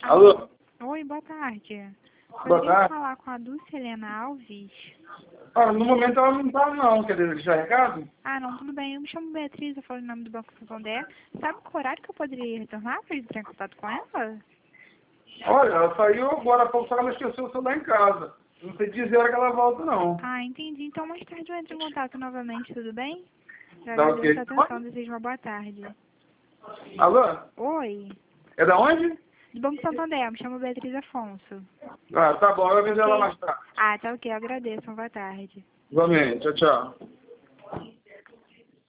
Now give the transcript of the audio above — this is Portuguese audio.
Alô? Oi, boa tarde. Boa Poderia tarde. falar com a Dulce Helena Alves? Olha, no momento ela não tá não, quer deixar recado? Ah, não, tudo bem. Eu me chamo Beatriz, eu falo em nome do Banco Santander. Sabe qual horário que eu poderia retornar para entrar em contato com ela? Olha, ela saiu agora há pouco, só que ela esqueceu o celular em casa. Não sei dizer a hora que ela volta, não. Ah, entendi. Então mais tarde eu entro em contato novamente, tudo bem? Eu Tá agradeço a ok. atenção, desejo uma boa tarde. Alô? Oi, É da onde? do Banco Santander, me chamo Beatriz Afonso. Ah, tá bom, eu aviso ela Ok? mais tarde. Ah, tá ok, eu agradeço, uma boa tarde. Igualmente, tchau, tchau.